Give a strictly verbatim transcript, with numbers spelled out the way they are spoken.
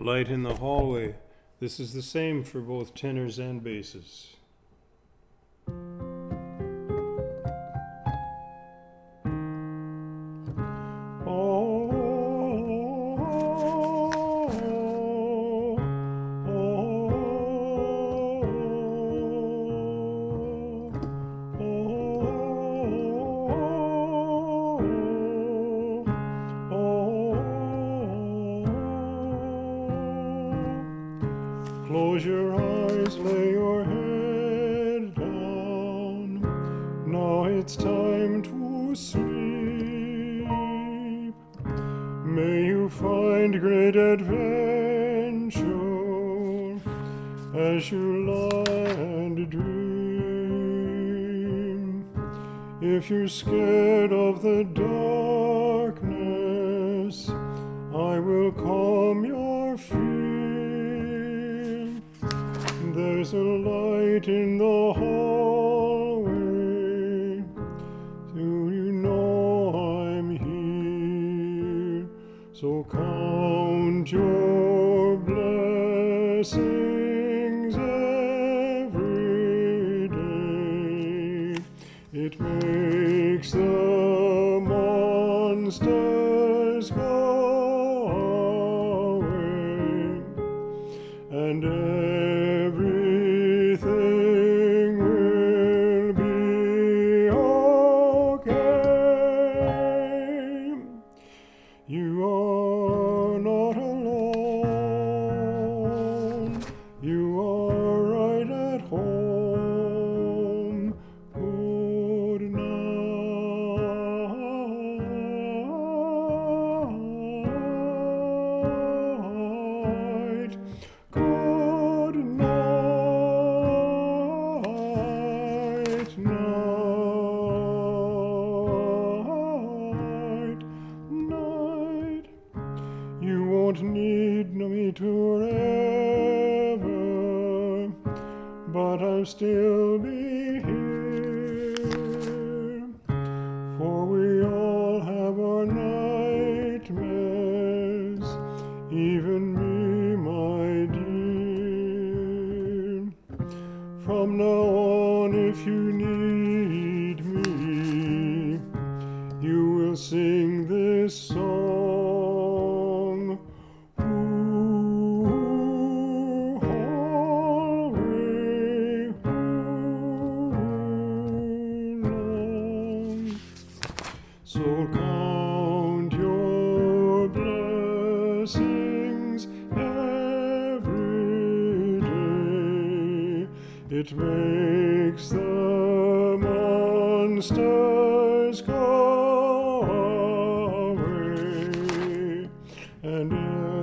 Light in the hallway. This is the same for both tenors and basses. Close your eyes, lay your head down. Now it's time to sleep. May you find great adventure as you lie and dream. If you're scared of the darkness, I will calm your fear. There's a light in the hallway, so you know I'm here. So count your blessings every day. It makes the monsters go away, and everything will be okay. You are not alone. You are right at home. Good night. Good night. Night. Night. You won't need me forever, but I'll still be here. For we all have our nightmares, even me, my dear. From now on, if you need me, you will sing this song. Ooh, hallway, ooh, long. So count your blessings every day. It makes the monsters go away, and